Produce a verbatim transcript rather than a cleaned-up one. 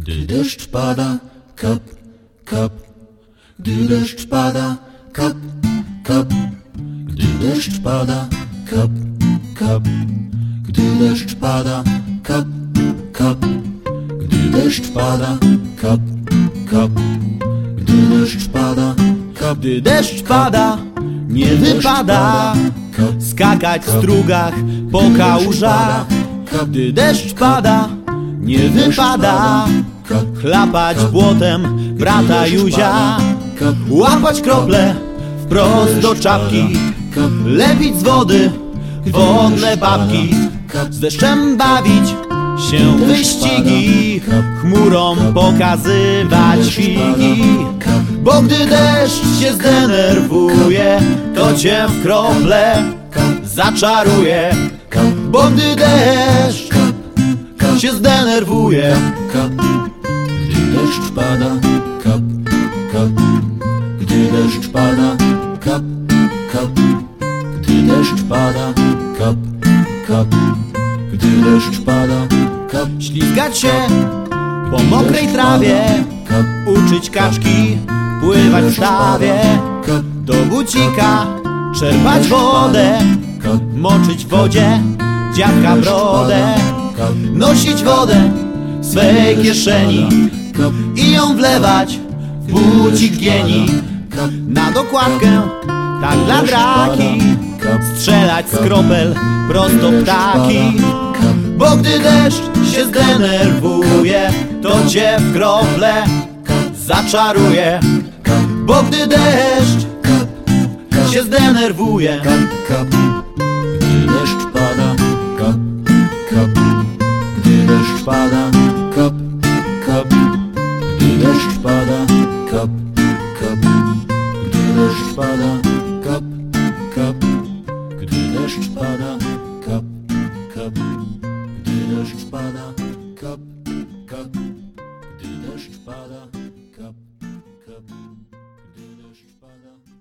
Gdy deszcz pada, kap, kap. Gdy deszcz pada, kap, kap. Gdy deszcz pada, kap, kap. Gdy deszcz pada, kap, kap. Gdy deszcz pada, kap, kap. Gdy deszcz pada, kap. Gdy deszcz pada, nie wypada skakać w strugach po kałużach. Gdy deszcz pada, nie wypada chlapać błotem brata Józia. Łapać krople wprost do czapki, lepić z wody wodne babki, z deszczem bawić się wyścigi, chmurom pokazywać figi. Bo gdy deszcz się zdenerwuje, to cię w krople zaczaruje. Bo gdy deszcz się zdenerwuje, gdy deszcz pada, kap, kap. Gdy deszcz pada, kap, kap. Gdy deszcz pada, kap, kap. Gdy deszcz pada, kap. ślizgać się po mokrej trawie, uczyć kaczki pływać w stawie, do bucika czerpać wodę, moczyć w wodzie dziadka brodę, nosić wodę w swej kieszeni i ją wlewać w bucik gieni. Na dokładkę, tak dla draki, strzelać z kropel prosto ptaki. Bo gdy deszcz się zdenerwuje, to cię w krople zaczaruje. Bo gdy deszcz się zdenerwuje, gdy deszcz pada, kap, kap. Gdy deszcz pada, kap, kap. Gdy deszcz pada, kap, kap. Gdy deszcz pada, kap, kap. Gdy deszcz pada, kap, kap. Gdy deszcz pada, kap, kap. Gdy deszcz pada, kap, kap. Gdy deszcz pada.